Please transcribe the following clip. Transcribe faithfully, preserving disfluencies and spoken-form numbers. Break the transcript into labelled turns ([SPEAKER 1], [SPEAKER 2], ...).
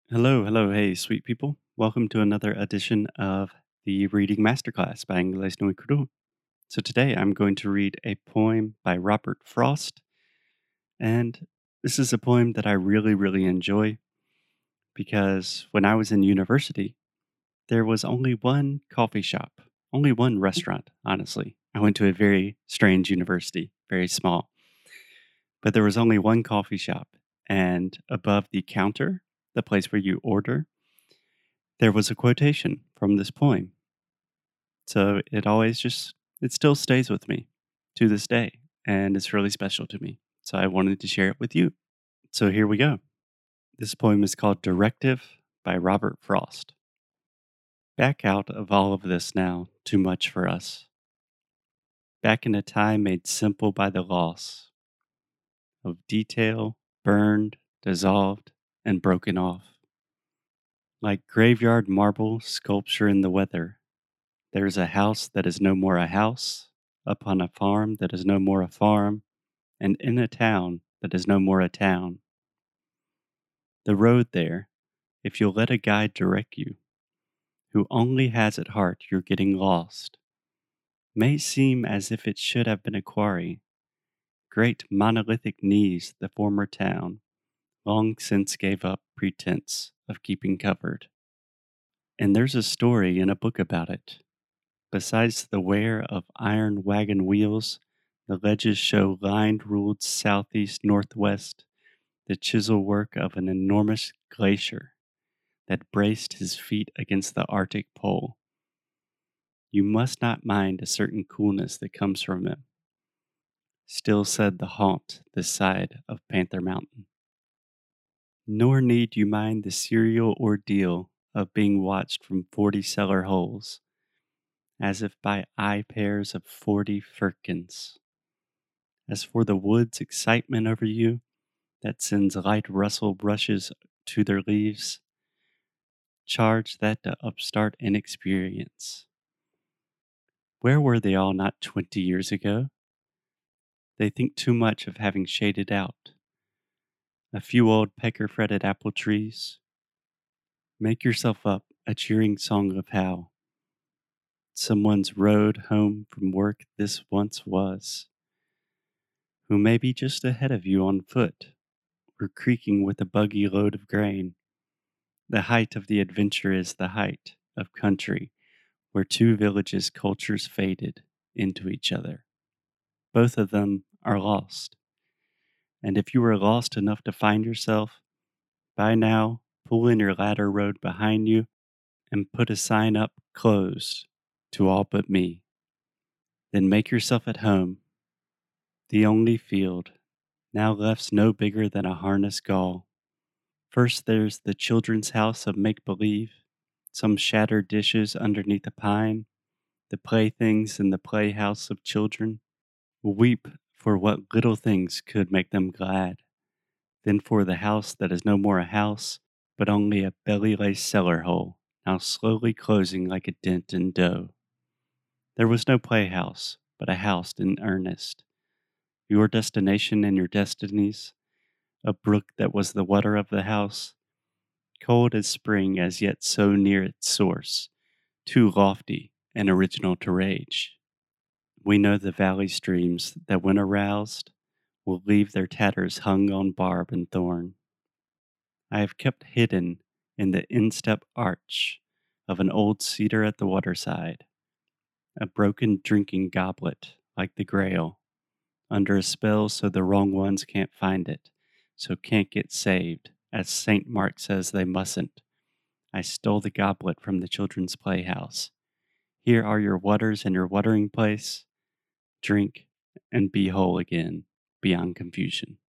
[SPEAKER 1] Hello, hello, hey, sweet people. Welcome to another edition of the Reading Masterclass by Inglés no Cru. So today I'm going to read a poem by Robert Frost, and this is a poem that I really, really enjoy because when I was in university, there was only one coffee shop, only one restaurant, honestly. I went to a very strange university, very small, but there was only one coffee shop, and above the counter, the place where you order, there was a quotation from this poem. So it always just, it still stays with me to this day, and it's really special to me. So I wanted to share it with you. So here we go. This poem is called Directive by Robert Frost. Back out of all of this now, too much for us. Back in a time made simple by the loss of detail, burned, dissolved, and broken off. Like graveyard marble sculpture in the weather, there is a house that is no more a house, upon a farm that is no more a farm, and in a town that is no more a town. The road there, if you'll let a guide direct you, who only has at heart you're getting lost, may seem as if it should have been a quarry, great monolithic knees the former town long since gave up pretense of keeping covered. And there's a story in a book about it. Besides the wear of iron wagon wheels, the ledges show lined ruled southeast northwest, the chisel work of an enormous glacier that braced his feet against the Arctic pole. You must not mind a certain coolness that comes from him, still said the haunt this side of Panther Mountain. Nor need you mind the serial ordeal of being watched from forty cellar holes, as if by eye pairs of forty firkins. As for the wood's excitement over you, that sends light rustle brushes to their leaves, charge that to upstart inexperience. Where were they all not twenty years ago? They think too much of having shaded out a few old pecker fretted apple trees. Make yourself up a cheering song of how someone's road home from work this once was, who may be just ahead of you on foot or creaking with a buggy load of grain. The height of the adventure is the height of country where two villages' cultures faded into each other. Both of them are lost. And if you are lost enough to find yourself, by now pull in your ladder road behind you and put a sign up closed to all but me. Then make yourself at home. The only field now left's no bigger than a harness gall. First there's the children's house of make believe, some shattered dishes underneath a pine, the playthings in the playhouse of children. Weep for what little things could make them glad. Then for the house that is no more a house, but only a belly-laced cellar hole, now slowly closing like a dent in dough. There was no playhouse, but a house in earnest. Your destination and your destinies, a brook that was the water of the house, cold as spring as yet so near its source, too lofty and original to rage. We know the valley streams that when aroused will leave their tatters hung on barb and thorn. I have kept hidden in the instep arch of an old cedar at the waterside, a broken drinking goblet like the grail, under a spell so the wrong ones can't find it, so can't get saved, as Saint Mark says they mustn't. I stole the goblet from the children's playhouse. Here are your waters and your watering place. Drink and be whole again, beyond confusion.